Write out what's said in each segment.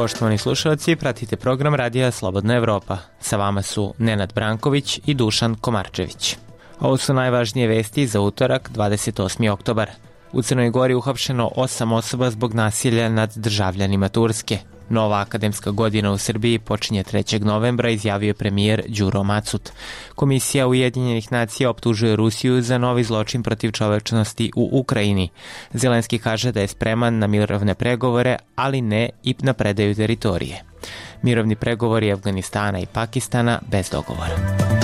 Poštovani slušalci, pratite program Radija Slobodna Evropa. Sa vama su Nenad Branković i Dušan Komarčević. Ovo su najvažnije vesti za utorak, 28. oktobar. U Crnoj Gori uhapšeno 8 osoba zbog nasilja nad državljanima Turske. Nova akademska godina u Srbiji počinje 3. novembra, izjavio je premijer Đuro Macut. Komisija Ujedinjenih nacija optužuje Rusiju za novi zločin protiv čovečnosti u Ukrajini. Zelenski kaže da je spreman na mirovne pregovore, ali ne i na predaju teritorije. Mirovni pregovori Afganistana i Pakistana bez dogovora.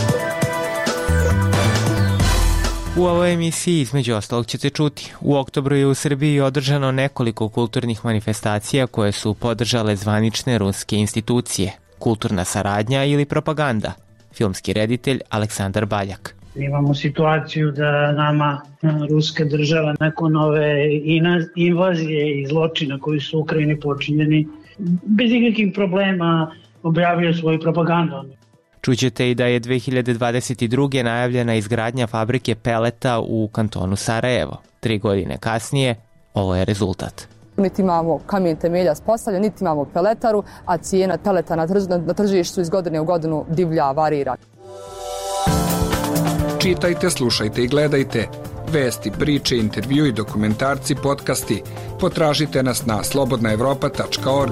U ovoj emisiji između ostalog ćete čuti. U oktobru je u Srbiji održano nekoliko kulturnih manifestacija koje su podržale zvanične ruske institucije. Kulturna saradnja ili propaganda. Filmski reditelj Aleksandar Baljak. Imamo situaciju da nama ruska država nakon ove invazije i zločina koji su u Ukrajini počinjeni bez ikakvih problema objavio svoju propagandu. Čućete i da je 2022. najavljena izgradnja fabrike peleta u kantonu Sarajevo. 3 godine kasnije, ovo je rezultat. Niti imamo kamen temelja postavljen, niti imamo peletaru, a cijena peleta na tržištu iz godine u godinu divlja, varira. Čitajte, slušajte i gledajte. Vesti, priče, intervju i dokumentarci, podcasti. Potražite nas na slobodnaevropa.org.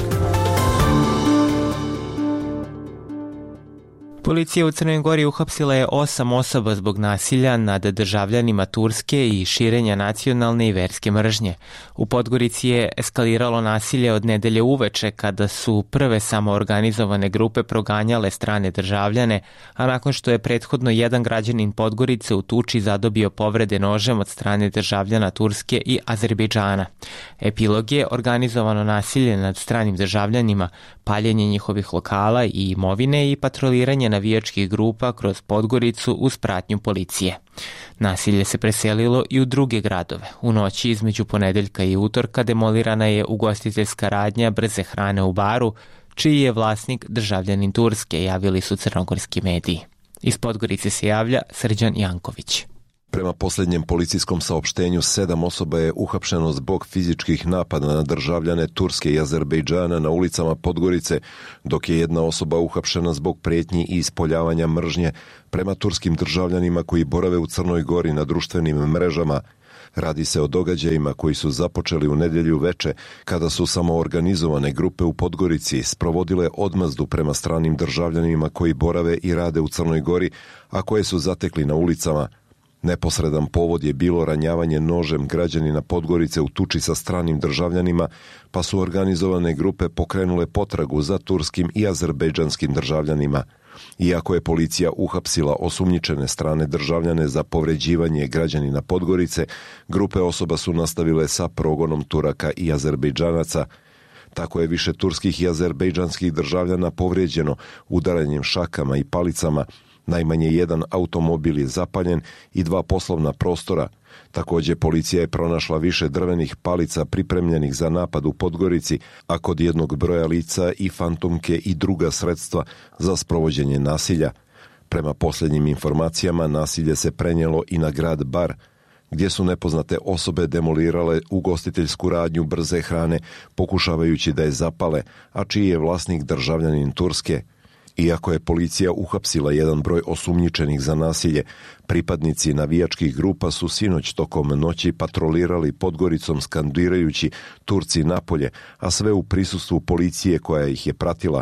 Policija u Crnoj Gori uhapsila je 8 osoba zbog nasilja nad državljanima Turske i širenja nacionalne i verske mržnje. U Podgorici je eskaliralo nasilje od nedelje uveče kada su prve samoorganizovane grupe proganjale strane državljane, a nakon što je prethodno jedan građanin Podgorice u tuči zadobio povrede nožem od strane državljana Turske i Azerbejdžana. Epilog je organizovano nasilje nad stranim državljanima, paljenje njihovih lokala i imovine i patroliranje navijačkih grupa kroz Podgoricu uz pratnju policije. Nasilje se preselilo i u druge gradove. U noći između ponedeljka i utorka demolirana je ugostiteljska radnja brze hrane u Baru, čiji je vlasnik državljanin Turske, javili su crnogorski mediji. Iz Podgorice se javlja Srđan Janković. Prema posljednjem policijskom saopštenju, 7 osoba je uhapšeno zbog fizičkih napada na državljane Turske i Azerbejdžana na ulicama Podgorice, dok je jedna osoba uhapšena zbog prijetnji i ispoljavanja mržnje prema turskim državljanima koji borave u Crnoj Gori na društvenim mrežama. Radi se o događajima koji su započeli u nedjelju veče, kada su samoorganizovane grupe u Podgorici sprovodile odmazdu prema stranim državljanima koji borave i rade u Crnoj Gori, a koje su zatekli na ulicama. Neposredan povod je bilo ranjavanje nožem građanina Podgorice u tuči sa stranim državljanima, pa su organizovane grupe pokrenule potragu za turskim i azerbejdžanskim državljanima. Iako je policija uhapsila osumnjičene strane državljane za povređivanje građanina Podgorice, grupe osoba su nastavile sa progonom Turaka i Azerbejdžanaca. Tako je više turskih i azerbejdžanskih državljana povrijeđeno udaranjem šakama i palicama. Najmanje jedan automobil je zapaljen i 2 poslovna prostora. Također policija je pronašla više drvenih palica pripremljenih za napad u Podgorici, a kod jednog broja lica i fantomke i druga sredstva za sprovođenje nasilja. Prema posljednjim informacijama, nasilje se prenijelo i na grad Bar, gdje su nepoznate osobe demolirale ugostiteljsku radnju brze hrane, pokušavajući da je zapale, a čiji je vlasnik državljanin Turske. Iako je policija uhapsila jedan broj osumnjičenih za nasilje, pripadnici navijačkih grupa su sinoć tokom noći patrolirali Podgoricom skandirajući Turci napolje, a sve u prisustvu policije koja ih je pratila.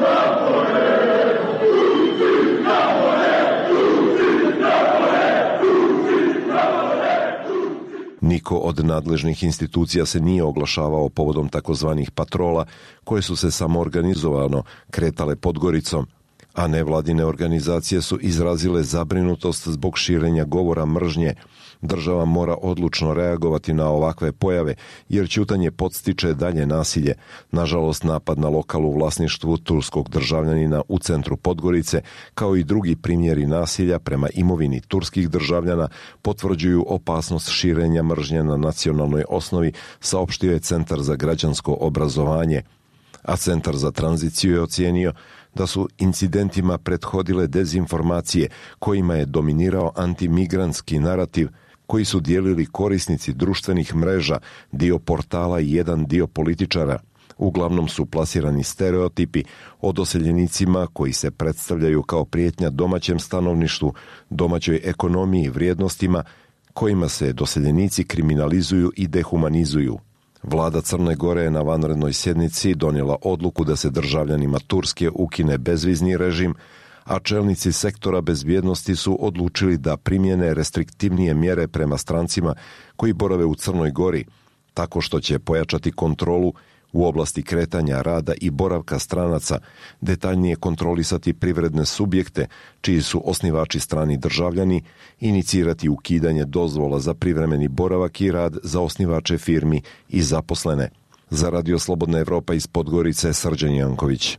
Niko od nadležnih institucija se nije oglašavao povodom takozvanih patrola koje su se samoorganizovano kretale Podgoricom, a nevladine organizacije su izrazile zabrinutost zbog širenja govora mržnje. Država mora odlučno reagovati na ovakve pojave, jer ćutanje podstiče dalje nasilje. Nažalost, napad na lokal u vlasništvu turskog državljanina u centru Podgorice, kao i drugi primjeri nasilja prema imovini turskih državljana, potvrđuju opasnost širenja mržnje na nacionalnoj osnovi, saopštio je Centar za građansko obrazovanje. A Centar za tranziciju je ocijenio da su incidentima prethodile dezinformacije kojima je dominirao antimigrantski narativ koji su dijelili korisnici društvenih mreža, dio portala i jedan dio političara. Uglavnom su plasirani stereotipi o doseljenicima koji se predstavljaju kao prijetnja domaćem stanovništvu, domaćoj ekonomiji i vrijednostima, kojima se doseljenici kriminalizuju i dehumanizuju. Vlada Crne Gore je na vanrednoj sjednici donijela odluku da se državljanima Turske ukine bezvizni režim, a čelnici sektora bezbjednosti su odlučili da primjene restriktivnije mjere prema strancima koji borave u Crnoj Gori, tako što će pojačati kontrolu u oblasti kretanja, rada i boravka stranaca, detaljnije kontrolisati privredne subjekte, čiji su osnivači strani državljani, inicirati ukidanje dozvola za privremeni boravak i rad za osnivače firmi i zaposlene. Za Radio Slobodna Evropa iz Podgorice, Srđan Janković.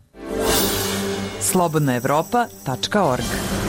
slobodnaevropa.org.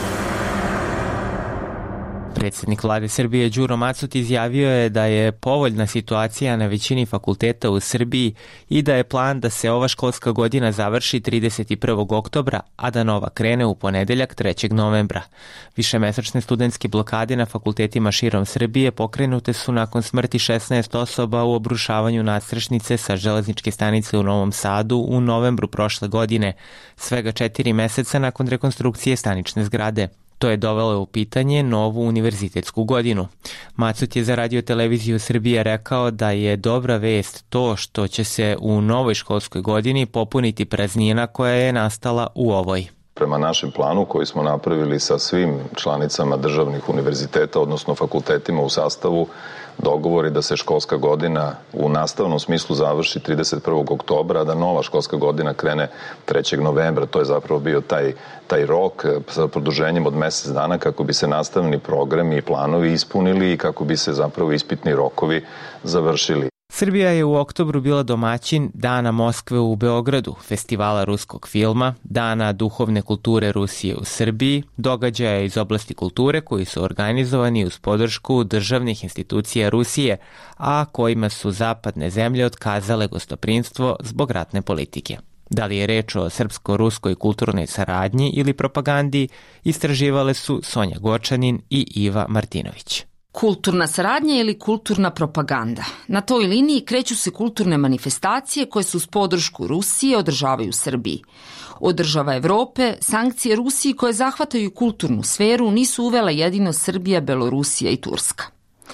Predsjednik vlade Srbije Đuro Macot izjavio je da je povoljna situacija na većini fakulteta u Srbiji i da je plan da se ova školska godina završi 31. oktobra, a da nova krene u ponedeljak 3. novembra. Višemesečne studentske blokade na fakultetima širom Srbije pokrenute su nakon smrti 16 osoba u obrušavanju nadstrešnice sa železničke stanice u Novom Sadu u novembru prošle godine, svega 4 meseca nakon rekonstrukcije stanične zgrade. To je dovelo u pitanje novu univerzitetsku godinu. Macot je za Radio televiziju Srbije rekao da je dobra vest to što će se u novoj školskoj godini popuniti praznina koja je nastala u ovoj. Prema našem planu koji smo napravili sa svim članicama državnih univerziteta, odnosno fakultetima u sastavu, dogovori da se školska godina u nastavnom smislu završi 31. oktobra, a da nova školska godina krene 3. novembra. To je zapravo bio taj rok sa produženjem od mesec dana kako bi se nastavni programi i planovi ispunili i kako bi se zapravo ispitni rokovi završili. Srbija je u oktobru bila domaćin Dana Moskve u Beogradu, festivala ruskog filma, Dana duhovne kulture Rusije u Srbiji, događaja iz oblasti kulture koji su organizovani uz podršku državnih institucija Rusije, a kojima su zapadne zemlje otkazale gostoprinstvo zbog ratne politike. Da li je reč o srpsko-ruskoj kulturnoj saradnji ili propagandi, istraživale su Sonja Gočanin i Iva Martinović. Kulturna saradnja ili kulturna propaganda. Na toj liniji kreću se kulturne manifestacije koje se uz podršku Rusije održavaju u Srbiji. Od država Evrope, sankcije Rusiji koje zahvataju kulturnu sferu nisu uvela jedino Srbija, Belorusija i Turska.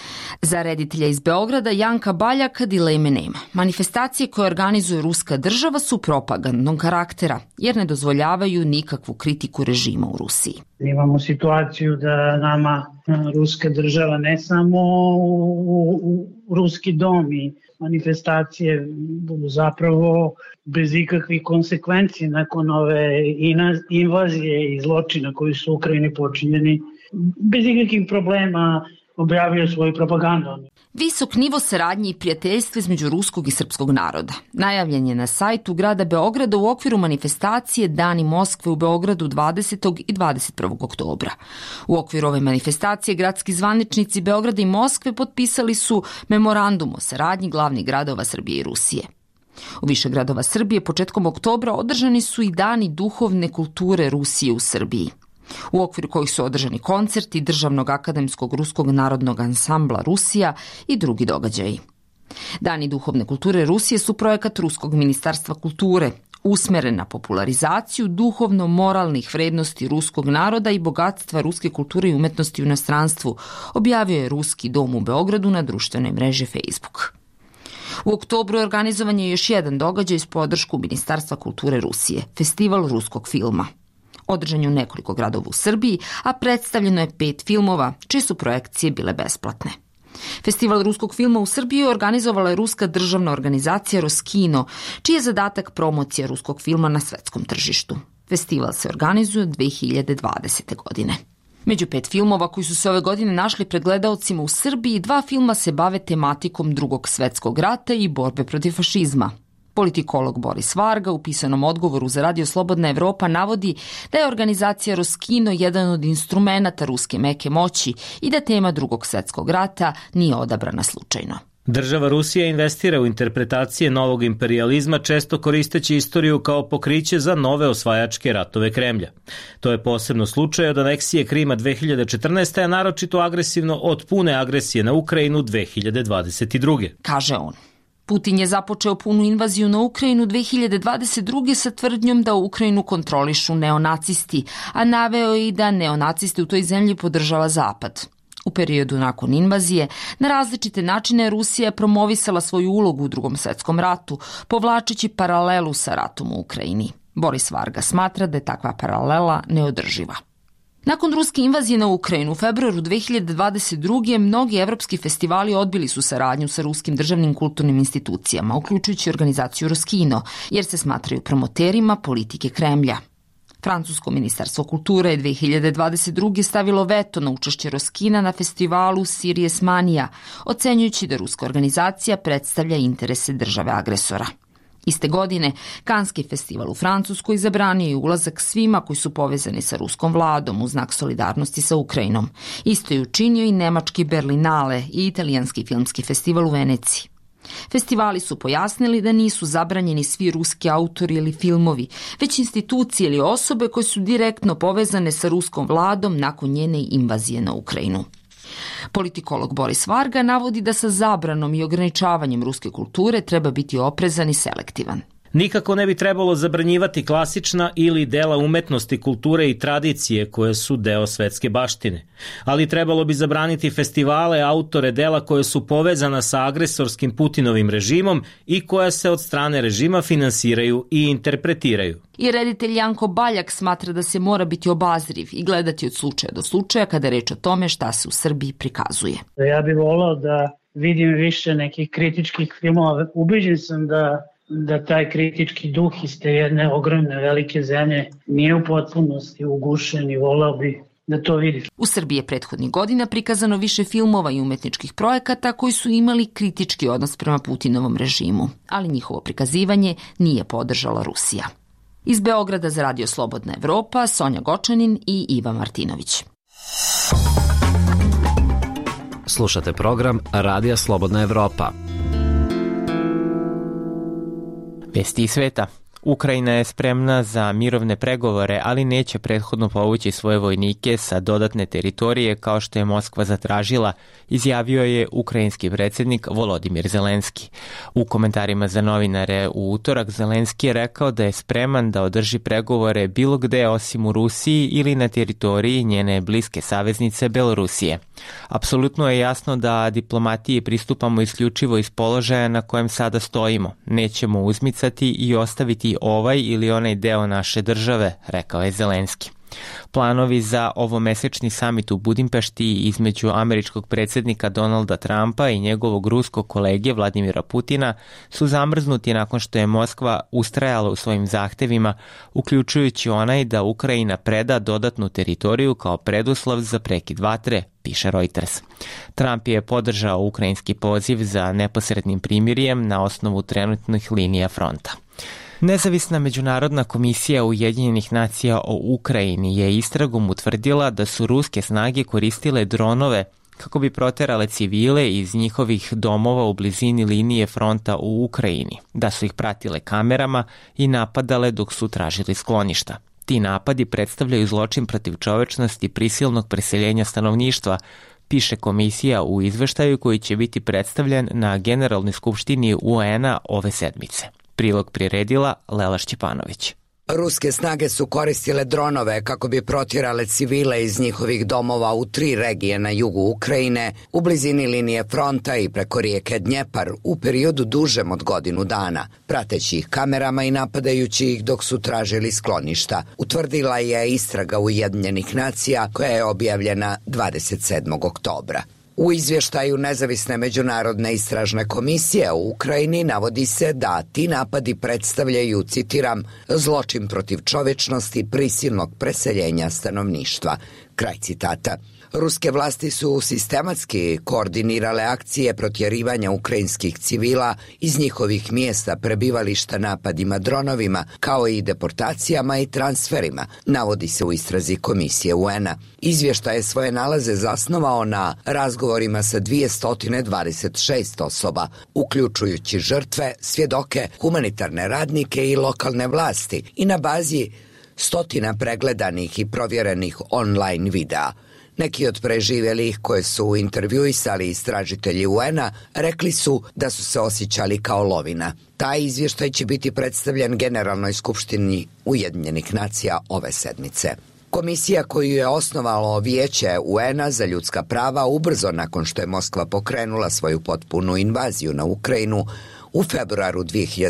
Za reditelja iz Beograda Janka Baljaka dileme nema. Manifestacije koje organizuje ruska država su propagandnog karaktera, jer ne dozvoljavaju nikakvu kritiku režima u Rusiji. Imamo situaciju da nama ruska država ne samo u ruski dom i manifestacije budu zapravo bez ikakvih konsekvenci nakon ove invazije i zločina koji su u Ukrajini počinjeni, bez ikakvih problema objavio svoju propagandu. Visok nivo saradnje i prijateljstva između ruskog i srpskog naroda. Najavljen je na sajtu grada Beograda u okviru manifestacije Dani Moskve u Beogradu 20. i 21. oktobra. U okviru ove manifestacije gradski zvaničnici Beograda i Moskve potpisali su memorandum o saradnji glavnih gradova Srbije i Rusije. U više gradova Srbije početkom oktobra održani su i Dani duhovne kulture Rusije u Srbiji, u okviru kojih su održani koncerti Državnog akademskog ruskog narodnog ansambla Rusija i drugi događaji. Dani duhovne kulture Rusije su projekat Ruskog ministarstva kulture, usmeren na popularizaciju duhovno-moralnih vrednosti ruskog naroda i bogatstva ruske kulture i umetnosti u inostranstvu, objavio je Ruski dom u Beogradu na društvenoj mreži Facebook. U oktobru organizovan je još jedan događaj iz podršku Ministarstva kulture Rusije, Festival ruskog filma. Održan je u nekoliko gradova u Srbiji, a predstavljeno je 5 filmova, čije su projekcije bile besplatne. Festival ruskog filma u Srbiji organizovala je ruska državna organizacija Roskino, čiji je zadatak promocija ruskog filma na svetskom tržištu. Festival se organizuje 2020. godine. Među 5 filmova koji su se ove godine našli pred gledaocima u Srbiji, 2 filma se bave tematikom Drugog svetskog rata i borbe protiv fašizma. Politikolog Boris Varga u pisanom odgovoru za Radio Slobodna Evropa navodi da je organizacija Roskino jedan od instrumenata ruske meke moći i da tema Drugog svetskog rata nije odabrana slučajno. Država Rusija investira u interpretacije novog imperijalizma, često koristeći istoriju kao pokriće za nove osvajačke ratove Kremlja. To je posebno slučaj od aneksije Krima 2014. a naročito agresivno od pune agresije na Ukrajinu 2022. Kaže on. Putin je započeo punu invaziju na Ukrajinu 2022. sa tvrdnjom da Ukrajinu kontrolišu neonacisti, a naveo je i da neonacisti u toj zemlji podržava Zapad. U periodu nakon invazije, na različite načine Rusija je promovisala svoju ulogu u Drugom svetskom ratu, povlačeći paralelu sa ratom u Ukrajini. Boris Varga smatra da je takva paralela neodrživa. Nakon ruske invazije na Ukrajinu u februaru 2022. mnogi evropski festivali odbili su saradnju sa ruskim državnim kulturnim institucijama, uključujući organizaciju Roskino, jer se smatraju promoterima politike Kremlja. Francusko ministarstvo kulture je 2022. stavilo veto na učešće Roskina na festivalu Sirius Mania, ocenjujući da ruska organizacija predstavlja interese države agresora. Iste godine, Kanski festival u Francuskoj zabranio je ulazak svima koji su povezani sa ruskom vladom u znak solidarnosti sa Ukrajinom. Isto je učinio i nemački Berlinale i italijanski filmski festival u Veneciji. Festivali su pojasnili da nisu zabranjeni svi ruski autori ili filmovi, već institucije ili osobe koje su direktno povezane sa ruskom vladom nakon njene invazije na Ukrajinu. Politikolog Boris Varga navodi da sa zabranom i ograničavanjem ruske kulture treba biti oprezan i selektivan. Nikako ne bi trebalo zabranjivati klasična ili dela umetnosti, kulture i tradicije koje su deo svetske baštine. Ali trebalo bi zabraniti festivale, autore dela koje su povezana sa agresorskim Putinovim režimom i koja se od strane režima finansiraju i interpretiraju. I reditelj Janko Baljak smatra da se mora biti obazriv i gledati od slučaja do slučaja kada je reč o tome šta se u Srbiji prikazuje. Ja bih volao da vidim više nekih kritičkih filmova. Ubeđen sam da taj kritički duh iz te jedne ogromne velike zemlje nije u potpunosti ugušen i volao bi da to vidiš. U Srbiji je prethodnih godina prikazano više filmova i umetničkih projekata koji su imali kritički odnos prema Putinovom režimu, ali njihovo prikazivanje nije podržala Rusija. Iz Beograda za Radio Slobodna Evropa, Sonja Gočanin i Iva Martinović. Slušate program Radija Slobodna Evropa. Vesti iz sveta. Ukrajina je spremna za mirovne pregovore, ali neće prethodno povući svoje vojnike sa dodatne teritorije kao što je Moskva zatražila, izjavio je ukrajinski predsjednik Volodimir Zelenski. U komentarima za novinare u utorak Zelenski je rekao da je spreman da održi pregovore bilo gde osim u Rusiji ili na teritoriji njene bliske saveznice Belorusije. Apsolutno je jasno da diplomatiji pristupamo isključivo iz položaja na kojem sada stojimo. Nećemo uzmicati i ostaviti ovaj ili onaj deo naše države, rekao je Zelenski. Planovi za ovomesečni samit u Budimpešti između američkog predsjednika Donalda Trumpa i njegovog ruskog kolege Vladimira Putina su zamrznuti nakon što je Moskva ustrajala u svojim zahtevima, uključujući onaj da Ukrajina preda dodatnu teritoriju kao preduslov za prekid vatre, piše Reuters. Trump je podržao ukrajinski poziv za neposrednim primirjem na osnovu trenutnih linija fronta. Nezavisna međunarodna komisija Ujedinjenih nacija o Ukrajini je istragom utvrdila da su ruske snage koristile dronove kako bi proterale civile iz njihovih domova u blizini linije fronta u Ukrajini, da su ih pratile kamerama i napadale dok su tražili skloništa. Ti napadi predstavljaju zločin protiv čovečnosti prisilnog preseljenja stanovništva, piše komisija u izveštaju koji će biti predstavljen na Generalnoj skupštini UN-a ove sedmice. Prilog priredila Lela Šćepanović. Ruske snage su koristile dronove kako bi protjerale civile iz njihovih domova u 3 regije na jugu Ukrajine, u blizini linije fronta i preko rijeke Dnjepar u periodu dužem od godinu dana, prateći ih kamerama i napadajući ih dok su tražili skloništa, utvrdila je istraga Ujedinjenih nacija koja je objavljena 27. oktobra. U izvještaju Nezavisne međunarodne istražne komisije u Ukrajini navodi se da ti napadi predstavljaju, citiram, zločin protiv čovečnosti prisilnog preseljenja stanovništva. Kraj citata. Ruske vlasti su sistematski koordinirale akcije protjerivanja ukrajinskih civila iz njihovih mjesta prebivališta napadima dronovima, kao i deportacijama i transferima, navodi se u istrazi komisije UN-a. Izvještaj je svoje nalaze zasnovao na razgovorima sa 226 osoba, uključujući žrtve, svjedoke, humanitarne radnike i lokalne vlasti i na bazi stotina pregledanih i provjerenih online videa. Neki od preživjelih koje su intervjuisali istražitelji UN-a rekli su da su se osjećali kao lovina. Taj izvještaj će biti predstavljen Generalnoj skupštini Ujedinjenih nacija ove sedmice. Komisija koju je osnovalo Vijeće UN-a za ljudska prava ubrzo nakon što je Moskva pokrenula svoju potpunu invaziju na Ukrajinu u februaru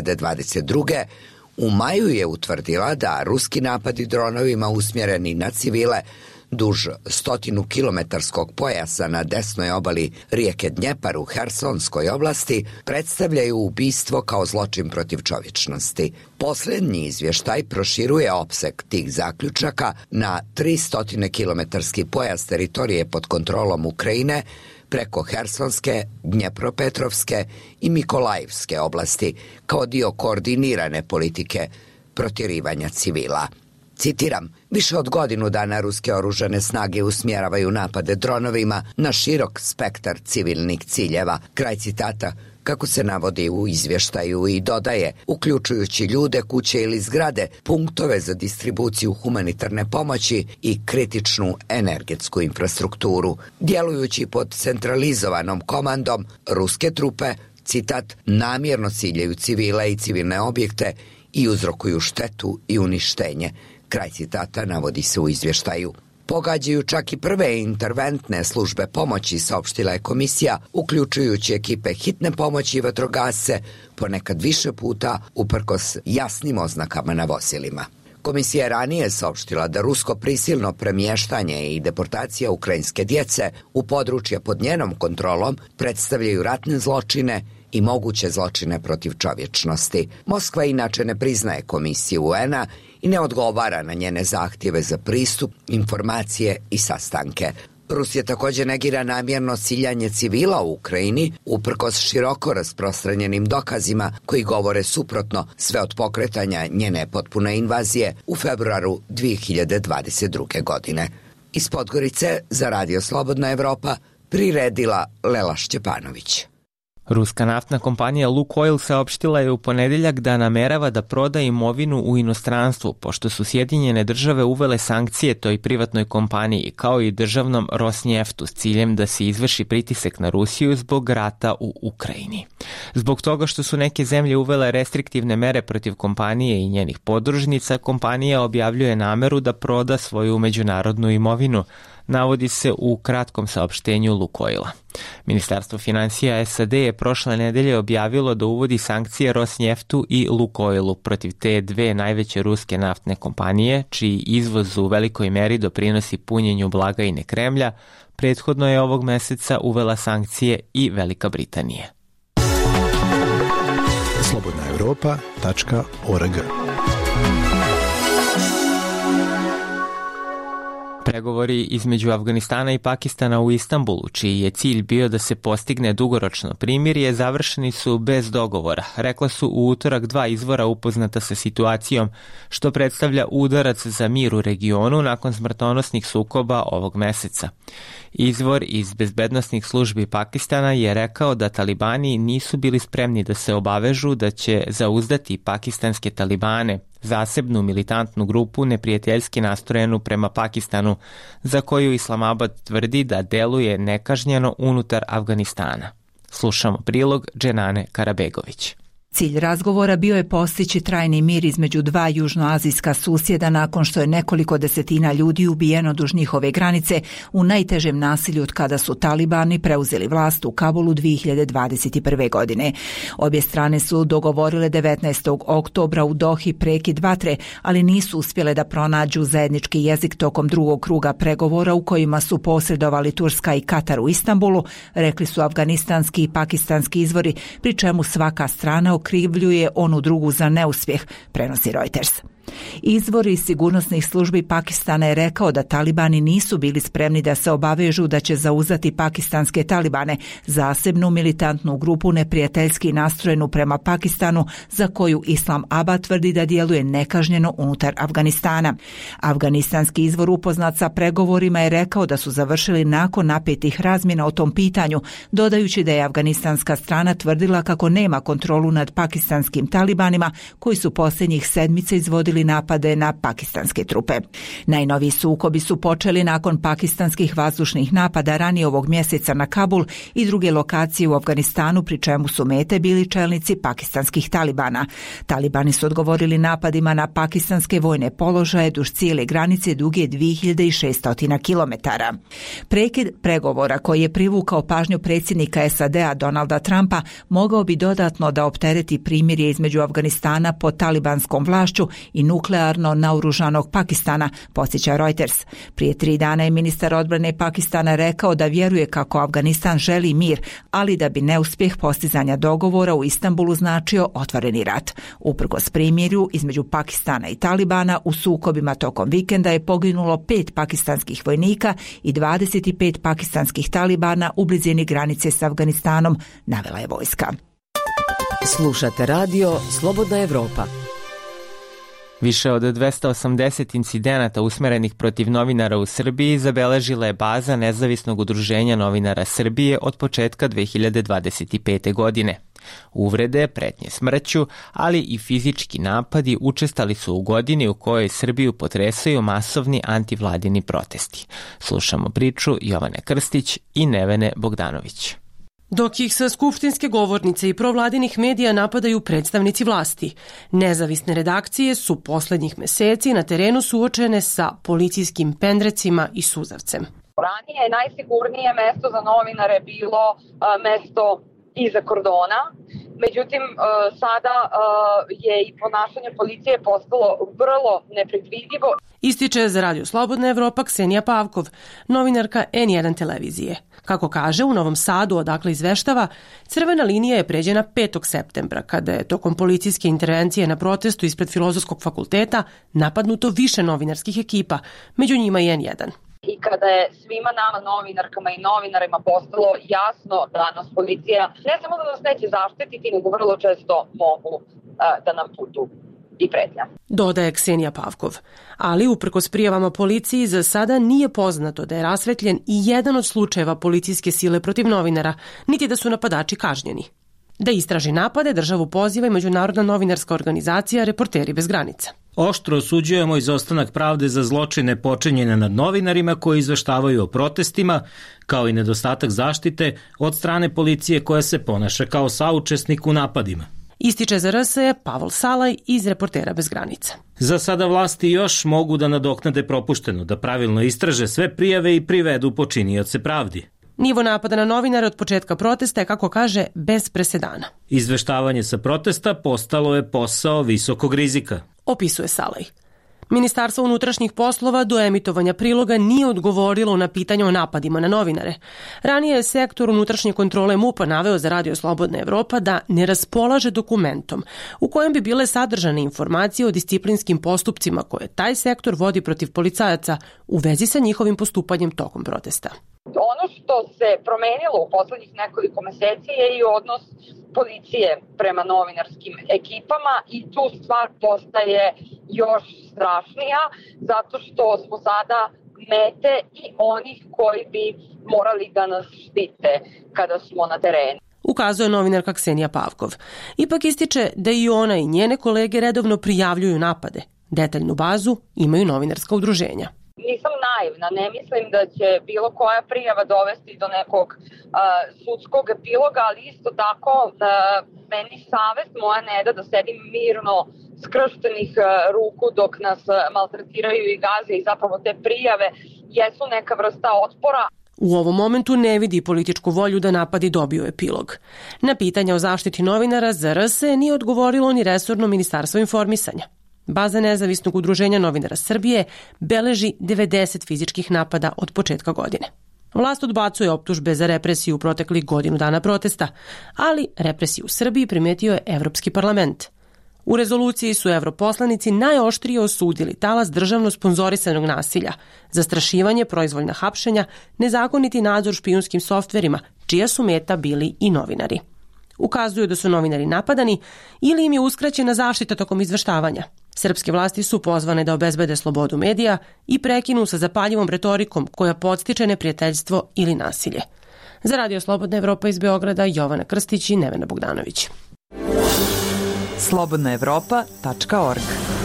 2022. u maju je utvrdila da ruski napadi dronovima usmjereni na civile duž 100-kilometarskog pojasa na desnoj obali rijeke Dnjepar u Hersonskoj oblasti predstavljaju ubistvo kao zločin protiv čovječnosti. Posljednji izvještaj proširuje opseg tih zaključaka na 300-kilometarski pojas teritorije pod kontrolom Ukrajine preko Hersonske, Dnjepropetrovske i Mikolajivske oblasti kao dio koordinirane politike protjerivanja civila. Citiram, više od godinu dana ruske oružane snage usmjeravaju napade dronovima na širok spektar civilnih ciljeva. Kraj citata, kako se navodi u izvještaju, i dodaje, uključujući ljude, kuće ili zgrade, punktove za distribuciju humanitarne pomoći i kritičnu energetsku infrastrukturu. Djelujući pod centralizovanom komandom, ruske trupe, citat, namjerno ciljaju civile i civilne objekte i uzrokuju štetu i uništenje. Kraj citata navodi se u izvještaju. Pogađaju čak i prve interventne službe pomoći, saopštila je komisija, uključujući ekipe hitne pomoći i vatrogasce, ponekad više puta uprkos jasnim oznakama na vozilima. Komisija je ranije saopštila da rusko prisilno premještanje i deportacija ukrajinske djece u područje pod njenom kontrolom predstavljaju ratne zločine i moguće zločine protiv čovječnosti. Moskva inače ne priznaje komisiju UN-a i ne odgovara na njene zahtjeve za pristup, informacije i sastanke. Rusija također negira namjerno ciljanje civila u Ukrajini, uprkos široko rasprostranjenim dokazima koji govore suprotno, sve od pokretanja njene potpune invazije u februaru 2022. godine. Iz Podgorice za Radio Slobodna Evropa priredila Lela Šćepanović. Ruska naftna kompanija Lukoil saopštila je u ponedjeljak da namerava da proda imovinu u inostranstvu, pošto su Sjedinjene države uvele sankcije toj privatnoj kompaniji, kao i državnom Rosnjeftu, s ciljem da se izvrši pritisak na Rusiju zbog rata u Ukrajini. Zbog toga što su neke zemlje uvele restriktivne mere protiv kompanije i njenih podružnica, kompanija objavljuje nameru da proda svoju međunarodnu imovinu, navodi se u kratkom saopštenju Lukoila. Ministarstvo financija SAD je prošle nedelje objavilo da uvodi sankcije Rosnjeftu i Lukoilu protiv te dve najveće ruske naftne kompanije, čiji izvoz u velikoj meri doprinosi punjenju blagajne Kremlja. Prethodno je ovog meseca uvela sankcije i Velika Britanija. slobodnaevropa.org. Pregovori između Afganistana i Pakistana u Istanbulu, čiji je cilj bio da se postigne dugoročno primirje, završeni su bez dogovora. Rekla su u utorak dva izvora upoznata sa situacijom, što predstavlja udarac za mir u regionu nakon smrtonosnih sukoba ovog meseca. Izvor iz bezbednosnih službi Pakistana je rekao da talibani nisu bili spremni da se obavežu da će zauzdati pakistanske talibane, zasebnu militantnu grupu neprijateljski nastrojenu prema Pakistanu, za koju Islamabad tvrdi da deluje nekažnjeno unutar Afganistana. Slušamo prilog Dženane Karabegović. Cilj razgovora bio je postići trajni mir između dva južnoazijska susjeda nakon što je nekoliko desetina ljudi ubijeno duž njihove granice u najtežem nasilju od kada su talibani preuzeli vlast u Kabulu 2021. godine. Obje strane su dogovorile 19. oktobra u Dohi prekid vatre, ali nisu uspjele da pronađu zajednički jezik tokom drugog kruga pregovora u kojima su posredovali Turska i Katar u Istanbulu, rekli su afganistanski i pakistanski izvori, pri čemu svaka strana okrivljuje onu drugu za neuspjeh, prenosi Reuters. Izvor iz sigurnosnih službi Pakistana je rekao da talibani nisu bili spremni da se obavežu da će zauzeti pakistanske talibane, zasebnu militantnu grupu neprijateljski nastrojenu prema Pakistanu, za koju Islamabad tvrdi da djeluje nekažnjeno unutar Afganistana. Afganistanski izvor upoznat sa pregovorima je rekao da su završili nakon napetih razmjena o tom pitanju, dodajući da je afganistanska strana tvrdila kako nema kontrolu nad nad pakistanskim talibanima koji su posljednjih sedmica izvodili napade na pakistanske trupe. Najnoviji sukobi su počeli nakon pakistanskih vazdušnih napada ranije ovog mjeseca na Kabul i druge lokacije u Afganistanu, pri čemu su mete bili čelnici pakistanskih talibana. Talibani su odgovorili napadima na pakistanske vojne položaje duž cijele granice duge 2600 km. Prekid pregovora koji je privukao pažnju predsjednika SAD-a Donalda Trumpa mogao bi dodatno da optereti primirje između Afganistana pod talibanskom vlašću i nuklearno naoružanog Pakistana, podsjeća Reuters. Prije 3 dana je ministar odbrane Pakistana rekao da vjeruje kako Afganistan želi mir, ali da bi neuspjeh postizanja dogovora u Istanbulu značio otvoreni rat. Uprkos primirju između Pakistana i Talibana u sukobima tokom vikenda je poginulo 5 pakistanskih vojnika i 25 pakistanskih talibana u blizini granice s Afganistanom, navela je vojska. Slušate radio Slobodna Evropa. Više od 280 incidenata usmerenih protiv novinara u Srbiji zabeležila je baza Nezavisnog udruženja novinara Srbije od početka 2025. godine. Uvrede, pretnje smrću, ali i fizički napadi učestali su u godini u kojoj Srbiju potresaju masovni antivladini protesti. Slušamo priču Jovane Krstić i Nevene Bogdanović. Dok ih sa skupštinske govornice i provladinih medija napadaju predstavnici vlasti, nezavisne redakcije su poslednjih meseci na terenu suočene sa policijskim pendrecima i suzavcem. Ranije je najsigurnije mesto za novinare bilo mesto iza kordona, međutim sada je i ponašanje policije postalo vrlo nepredvidivo. Ističe za Radio Slobodna Evropa Ksenija Pavkov, novinarka N1 televizije. Kako kaže, u Novom Sadu, odakle izveštava, crvena linija je pređena 5. septembra, kada je tokom policijske intervencije na protestu ispred Filozofskog fakulteta napadnuto više novinarskih ekipa, među njima i N1. I kada je svima nama novinarkama i novinarima postalo jasno da nas policija ne samo da nas neće zaštititi, nego vrlo često mogu da nam putu i pretnja. Dodaje Ksenija Pavkov. Ali uprkos prijavama policiji za sada nije poznato da je rasvetljen i jedan od slučajeva policijske sile protiv novinara, niti da su napadači kažnjeni. Da istraži napade državu poziva i međunarodna novinarska organizacija Reporteri bez granica. Oštro osuđujemo izostanak pravde za zločine počinjene nad novinarima koji izveštavaju o protestima, kao i nedostatak zaštite od strane policije koja se ponaša kao saučesnik u napadima. Ističe za RSE Pavol Salaj iz Reportera bez granica. Za sada vlasti još mogu da nadoknade propušteno, da pravilno istraže sve prijave i privedu počinioce pravdi. Nivo napada na novinare od početka protesta je, kako kaže, bez presedana. Izveštavanje sa protesta postalo je posao visokog rizika, opisuje Salaj. Ministarstvo unutrašnjih poslova do emitovanja priloga nije odgovorilo na pitanje o napadima na novinare. Ranije je sektor unutrašnje kontrole MUP-a naveo za Radio Slobodna Evropa da ne raspolaže dokumentom u kojem bi bile sadržane informacije o disciplinskim postupcima koje taj sektor vodi protiv policajaca u vezi sa njihovim postupanjem tokom protesta. Ono što se promenilo u poslednjih nekoliko meseci je i odnos policije prema novinarskim ekipama i tu stvar postaje još strašnija zato što smo sada mete i onih koji bi morali da nas štite kada smo na terenu. Ukazuje novinarka Ksenija Pavkov. Ipak ističe da i ona i njene kolege redovno prijavljuju napade. Detaljnu bazu imaju novinarska udruženja. Nisam naivna, ne mislim da će bilo koja prijava dovesti do nekog sudskog epiloga, ali isto tako meni savest moja ne da sedim mirno skrštenih ruku dok nas maltretiraju i gaze i zapravo te prijave jesu neka vrsta otpora. U ovom momentu ne vidi političku volju da napadi dobiju epilog. Na pitanja o zaštiti novinara za RSE nije odgovorilo ni resorno ministarstvo informisanja. Baza Nezavisnog udruženja novinara Srbije beleži 90 fizičkih napada od početka godine. Vlast odbacuje optužbe za represiju u proteklih godinu dana protesta, ali represiju u Srbiji primetio je Evropski parlament. U rezoluciji su europoslanici najoštrije osudili talas državno sponzorisanog nasilja, zastrašivanje, proizvoljna hapšenja, nezakoniti nadzor špijunskim softverima, čija su meta bili i novinari. Ukazuju da su novinari napadani ili im je uskraćena zaštita tokom izveštavanja. Srpske vlasti su pozvane da obezbede slobodu medija i prekinu sa zapaljivom retorikom koja podstiče neprijateljstvo ili nasilje. Za Radio Slobodna Evropa iz Beograda, Jovana Krstić i Nevena Bogdanović. slobodnaevropa.org.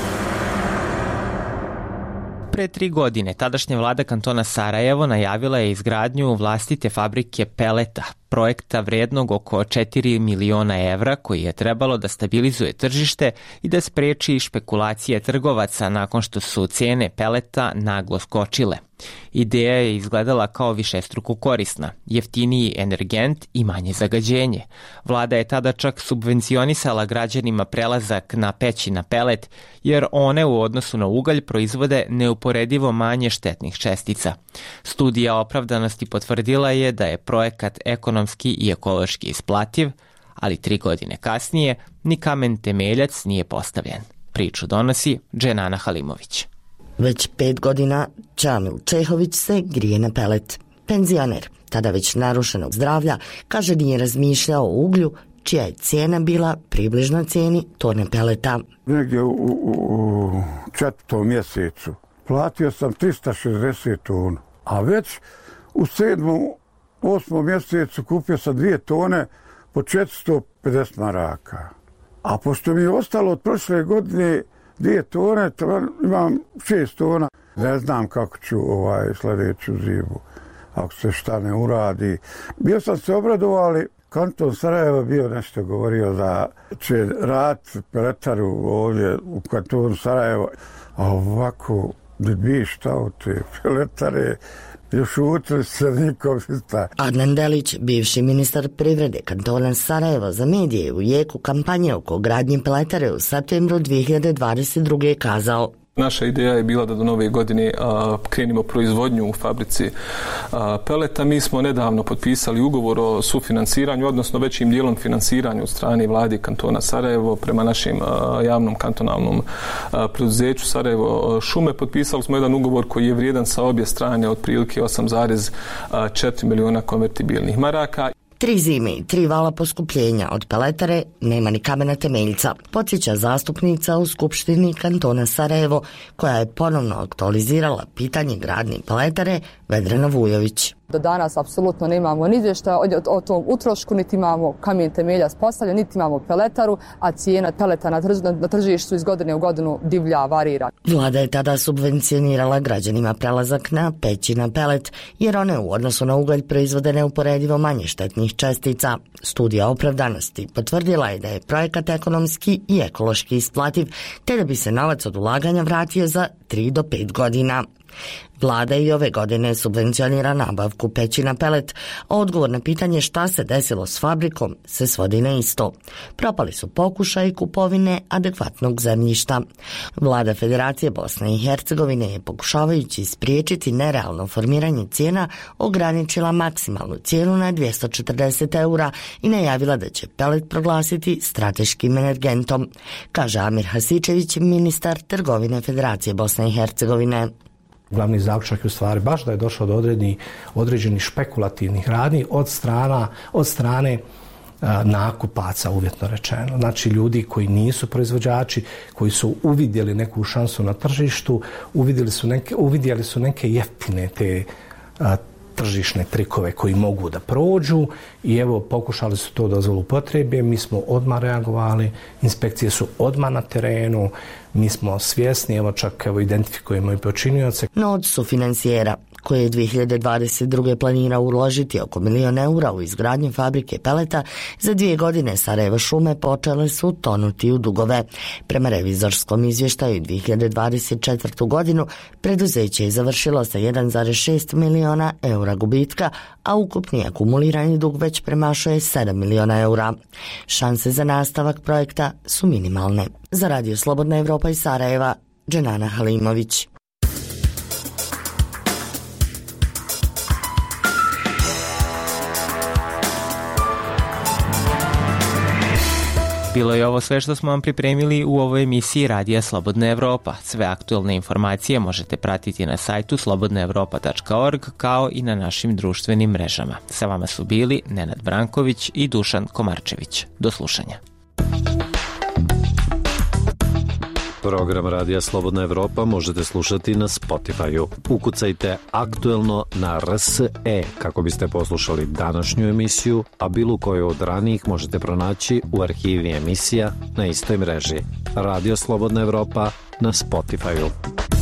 Pre 3 godine tadašnja vlada kantona Sarajevo najavila je izgradnju vlastite fabrike peleta, projekta vrednog oko 4 miliona evra koji je trebalo da stabilizuje tržište i da spreči špekulacije trgovaca nakon što su cene peleta naglo skočile. Ideja je izgledala kao višestruko korisna, jeftiniji energent i manje zagađenje. Vlada je tada čak subvencionisala građanima prelazak na peći na pelet, jer one u odnosu na ugalj proizvode neuporedivo manje štetnih čestica. Studija opravdanosti potvrdila je da je projekat ekonomski i ekološki isplativ, ali 3 godine kasnije ni kamen temeljac nije postavljen. Priču donosi Dženana Halimović. Već 5 godina Čamil Čehović se grije na pelet. Penzioner, tada već narušenog zdravlja, kaže nije razmišljao o uglju, čija je cijena bila približna cijeni tone peleta. Negdje u 4. mjesecu platio sam 360 tona, a već u 7. 8. mjesecu kupio sam 2 tone po 450 maraka. A pošto mi je ostalo od prošle godine 2 tone, imam 6 tona. Ne znam kako ću sljedeću zimu, ako se šta ne uradi. Bio sam se obradovao, ali kanton Sarajevo bio nešto govorio da će raditi peletaru ovdje u kantonu Sarajevo. A ovako, da bi šta u te peletare, još utili se nikom šta. Adnan Delić, bivši ministar privrede kantona Sarajevo, za medije u jeku kampanje oko gradnje peletare u septembru 2022. kazao: Naša ideja je bila da do nove godine krenimo proizvodnju u fabrici peleta. Mi smo nedavno potpisali ugovor o sufinansiranju, odnosno većim dijelom finansiranju od strane vlade kantona Sarajevo prema našem javnom kantonalnom preduzeću Sarajevo šume. Potpisali smo jedan ugovor koji je vrijedan sa obje strane otprilike 8,4 miliona konvertibilnih maraka. 3 zime i 3 vala poskupljenja od peletare, nema ni kamena temeljca, podsjeća zastupnica u Skupštini kantona Sarajevo, koja je ponovno aktualizirala pitanje gradnje peletare, Vedrana Vujović. Do danas apsolutno nemamo ni izvještaja o tom utrošku, niti imamo kamen temeljac postavljen, niti imamo peletaru, a cijena peleta na tržištu iz godine u godinu divlja, varira. Vlada je tada subvencionirala građanima prelazak na peći na pelet, jer one u odnosu na ugalj proizvode neuporedivo manje štetnih čestica. Studija opravdanosti potvrdila je da je projekat ekonomski i ekološki isplativ, te da bi se novac od ulaganja vratio za 3 do 5 godina. Vlada i ove godine subvencionira nabavku peći na pelet, a odgovor na pitanje šta se desilo s fabrikom se svodi na isto. Propali su pokušaj kupovine adekvatnog zemljišta. Vlada Federacije Bosne i Hercegovine je, pokušavajući spriječiti nerealno formiranje cijena, ograničila maksimalnu cijenu na 240 eura i najavila da će pelet proglasiti strateškim energentom, kaže Amir Hasičević, ministar trgovine Federacije Bosne i Hercegovine. Glavni zaključak je u stvari baš da je došlo do određenih špekulativnih radnji od strane nakupaca, uvjetno rečeno. Znači ljudi koji nisu proizvođači, koji su uvidjeli neku šansu na tržištu, uvidjeli su neke jeftine te tržišne trikove koji mogu da prođu i evo pokušali su to da zloupotrebe. Mi smo odmah reagovali, inspekcije su odmah na terenu, mi smo svjesni, čak identifikujemo i počinioce. No od sufinancijera, koji je 2022. planirao uložiti oko 1 milion eura u izgradnju fabrike peleta, za 2 godine Sarajevo šume počele su tonuti u dugove. Prema revizorskom izvještaju 2024. godinu preduzeće je završilo sa 1,6 miliona eura gubitka, a ukupni akumulirani dug već premašuje 7 miliona eura. Šanse za nastavak projekta su minimalne. Za Radio Slobodna Evropa iz Sarajeva, Dženana Halimović. Bilo je ovo sve što smo vam pripremili u ovoj emisiji Radija Slobodna Evropa. Sve aktualne informacije možete pratiti na sajtu slobodnaevropa.org kao i na našim društvenim mrežama. Sa vama su bili Nenad Branković i Dušan Komarčević. Do slušanja. Program Radija Slobodna Evropa možete slušati na Spotify-u. Ukucajte Aktuelno na RSE kako biste poslušali današnju emisiju, a bilo koju od ranijih možete pronaći u arhivi emisija na istoj mreži. Radio Slobodna Evropa na Spotify-u.